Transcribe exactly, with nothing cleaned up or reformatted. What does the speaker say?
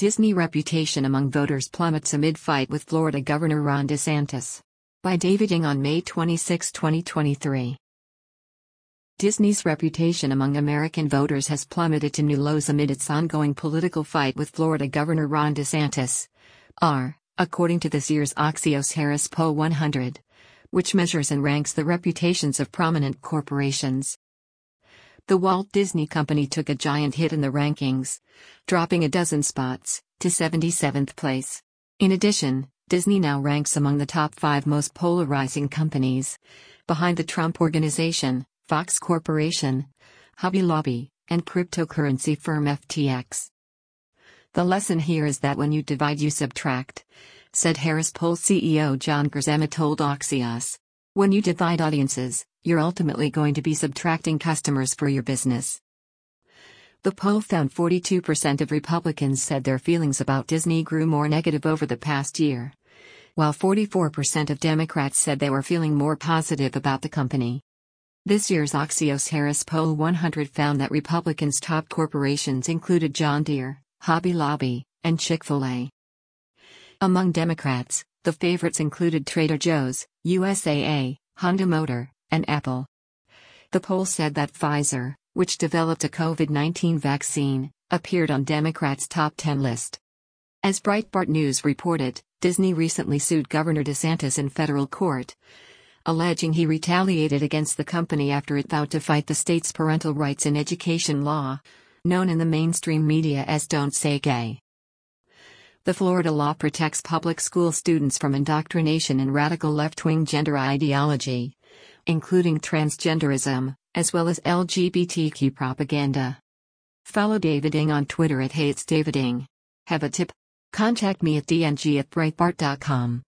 Disney reputation among voters plummets amid fight with Florida Governor Ron DeSantis. By David Ng on May twenty-sixth, twenty twenty-three. Disney's reputation among American voters has plummeted to new lows amid its ongoing political fight with Florida Governor Ron DeSantis. R, according to this year's Axios Harris Poll one hundred, which measures and ranks the reputations of prominent corporations. The Walt Disney Company took a giant hit in the rankings, dropping a dozen spots, to seventy-seventh place. In addition, Disney now ranks among the top five most polarizing companies, behind the Trump Organization, Fox Corporation, Hobby Lobby, and cryptocurrency firm F T X. The lesson here is that when you divide you subtract, said Harris Poll C E O John Grisham told Axios. When you divide audiences, you're ultimately going to be subtracting customers for your business. The poll found forty-two percent of Republicans said their feelings about Disney grew more negative over the past year, while forty-four percent of Democrats said they were feeling more positive about the company. This year's Axios Harris Poll one hundred found that Republicans' top corporations included John Deere, Hobby Lobby, and Chick-fil-A. Among Democrats, the favorites included Trader Joe's, U S A A, Honda Motor, and Apple. The poll said that Pfizer, which developed a COVID nineteen vaccine, appeared on Democrats' top ten list. As Breitbart News reported, Disney recently sued Governor DeSantis in federal court, alleging he retaliated against the company after it vowed to fight the state's parental rights in education law, known in the mainstream media as Don't Say Gay. The Florida law protects public school students from indoctrination in radical left-wing gender ideology, including transgenderism, as well as L G B T Q propaganda. Follow David Ng on Twitter at Hey It's David Ng. Have a tip? Contact me at d n g at breitbart dot com.